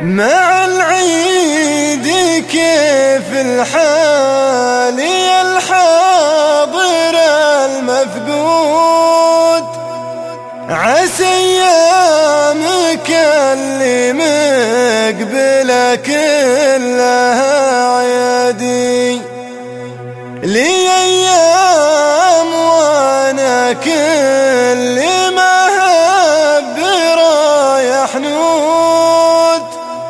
مع العيد كيف الحال يا الحاضر المفقود، عسى ايامك اللي مقبله كلها عيادي، لي ايام وانا كل ما هب رايح نود،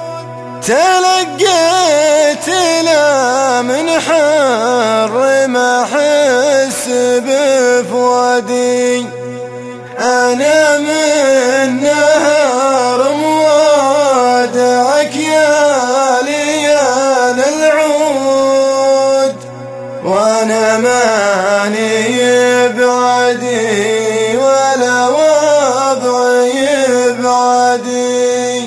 تلقيت لا من حر ما احس بفؤادي، انا من نهار موادعك يا ليال العود، وانا ماني بعدي ولا وضعي بعدي،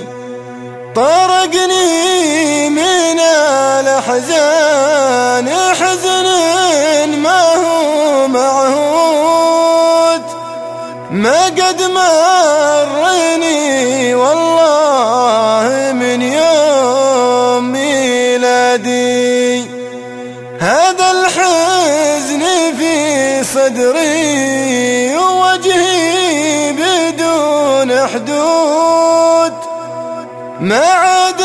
طرقني من الأحزان حزن ما هو معهود، ما قد مرني والله من يوم ميلادي، هذا الحزن في صدري ووجهي بدون حدود، ما عاد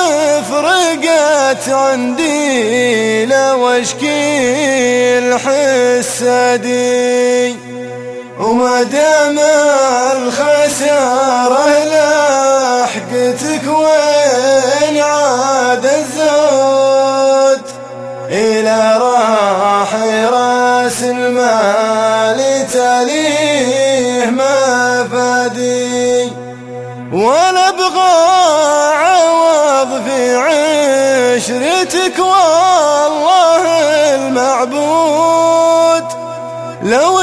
فرقت عندي لو اشكي الحسادي، وما دام الخسارة لحقتك وين عاد الزود، إلى راح راس المال تليه ما فادي، ولا ابغى عوض في عشرتك والله المعبود، لو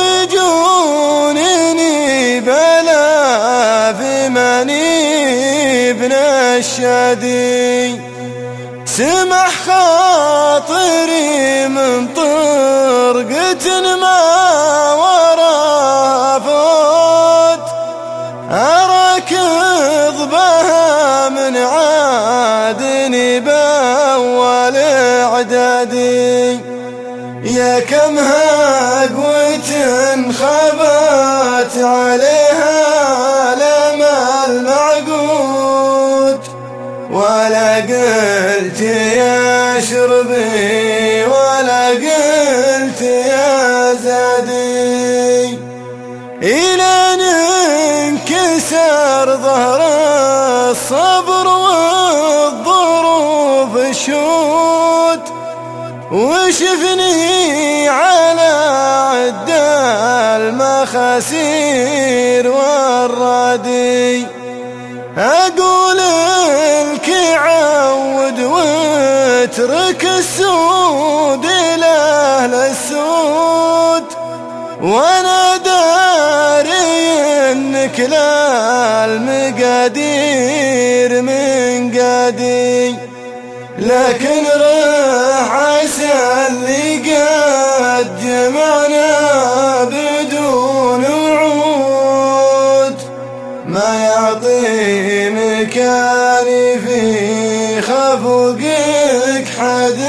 يجونني بلا في ماني ابن الشادي، سمح خاطري من طرقة ما وراها فوت، أركض بها من عادني بأول إعدادي، يا كمها قوة خبت عليها لما المعقود، ولا قلت يا شربي ولا قلت يا زادي، إلى انكسر ظهر الصبر والظروف الشود، وشفني على عد المخاسير والرادي، أقول لك عود واترك السود لأهل السود، وانا داري انك لا المقادير من قادي، لكن راح عسى اللي قد جمعنا بدون وعود، ما يعطي مكاني في خفقك حد